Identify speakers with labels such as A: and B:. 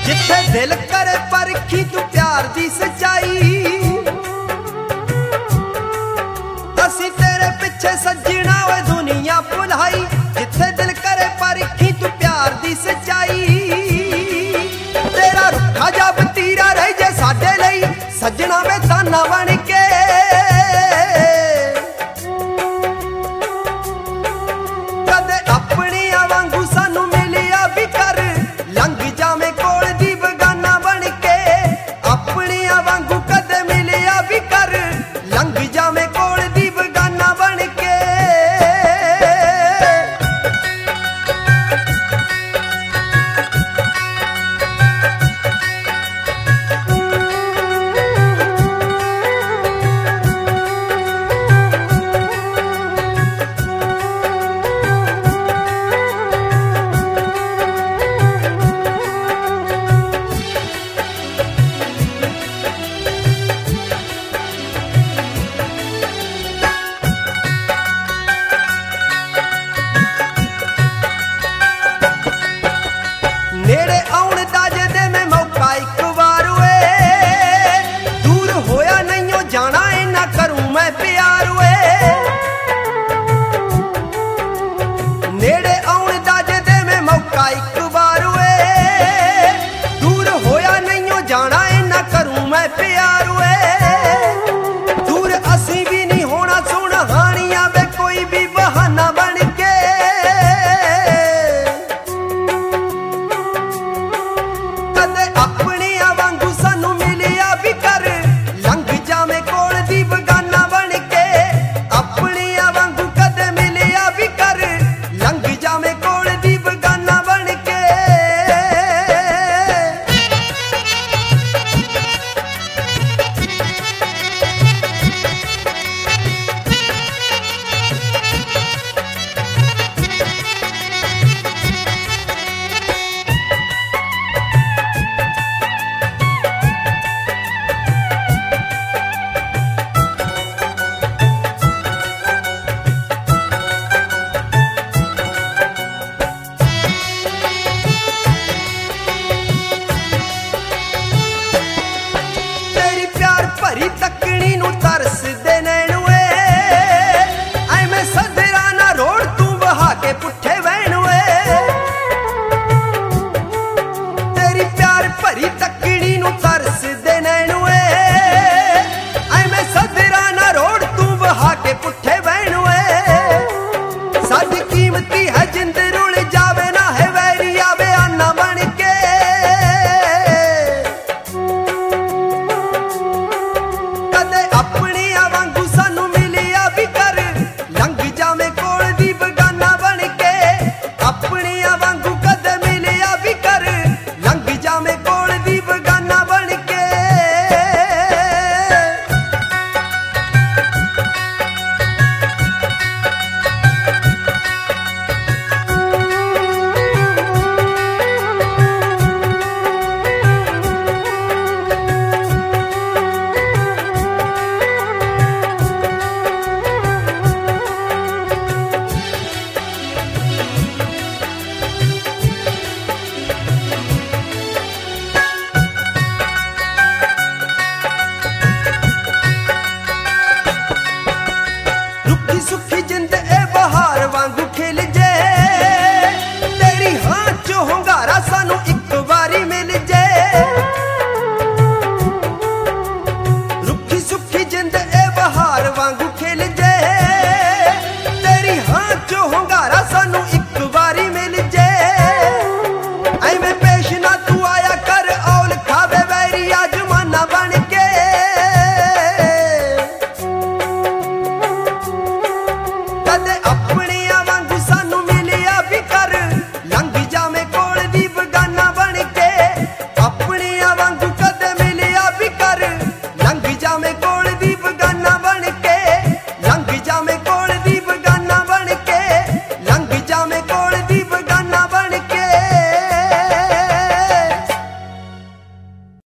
A: जिथे दिल करे परखी तू प्यार दी सच्चाई, असी तेरे पिछे सजना वे दुनिया भुलाई। जिथे दिल करे परखी तू प्यार दी सच्चाई, तेरा रुखा जब तीरा रह जे साडे लई सजना वे ताना बन के। कदे अपनिया वांगू सानू मिलिया भी कर, लंघ जावे कोल दी बगाना बन के। अपनिया वांगू कदे मिलिया भी कर, लंघ जावे कोल दी बगाना बन के। नेड़े आउण दा जे दे मैं मौका एक बार वे, दूर होया नहीं जाना इना करूं मैं प्यार वे। नेड़े आउण दा जे दे मैं मौका एक बार वे, दूर होया नहीं जाना इना करूं मैं प्यार वे। दूर असी भी नहीं होना सुन हानिया वे कोई भी बहाना बन के। अपनिया वांगू सानू मिलिया भी कर, लंघ जावे कोल दी बगाना बन के। अपनिया वांगू कदे मिलिया भी कर, लंघ जावे कोल दी बगाना बन के। तेरी प्यार भरी तकनी नू तरस